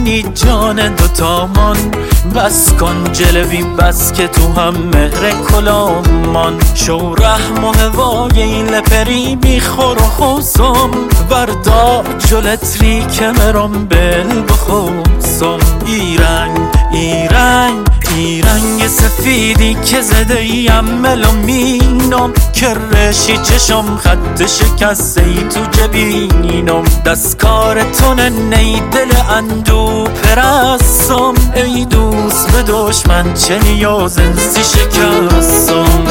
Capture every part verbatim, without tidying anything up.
منی جان دوتامان، بس کن جلوی بس که تو هم مهر کلامان. شو رحم و هوای این لپری بیخور و خوزم، بردار جلتری که مرم بل بخوزم. ایرنگ ایرنگ ایرنگ سفیدی که زده ایم ملومینم، که رشی چشم خط شکسته ای تو جبینم. دستکار تو نی دل اندو پرستم، ای دوست به دشمن چه نیاز انسی شکستم.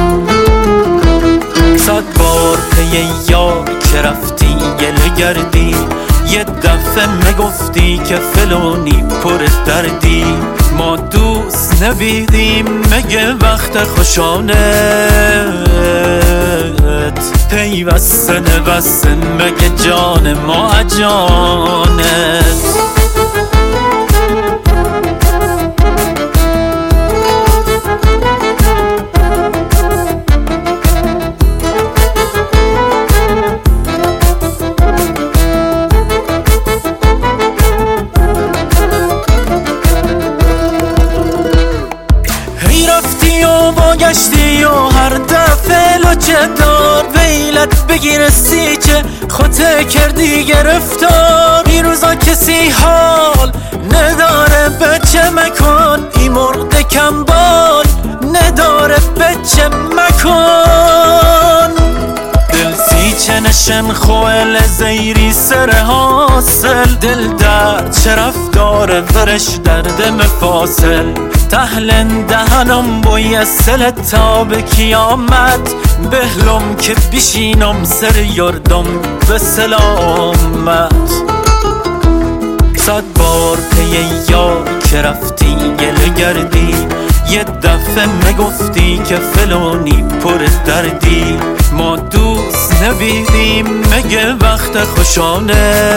صد بار پی یار که رفتی گله گردی، یه دفعه میگفتی که فلانی پر دردی. ما دوست نبیدیم مگه وقت خوشانت، پیوسته نوسته مگه جان ما جانت. گشتی و هر دفعه لچه دار ویلت بگیر سی که خطه کردی گرفتار. این روزا کسی حال نداره بچه مکن، این مرد کمبال نداره بچه مکن. دل سی چه نشن خوال زیری سر حاصل، دل در چه رفتار ورش درد مفاصل. تهلن دهنم بوی سل تا به کیامت، بهلم که بشینم سر یردم به سلامت. صد بار پی یار که رفتی گله گردی، یه دفعه میگفتی که فلانی پر دردی. ما دوست نبیدیم مگه وقت خوشانت،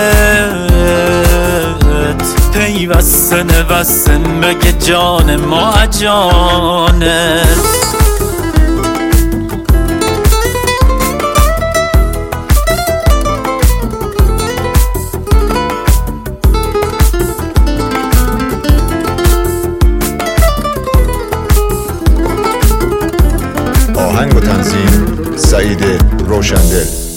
پیوسته نوسته مگه جان ما جانت. آهنگ و تنظیم سعید روشندل.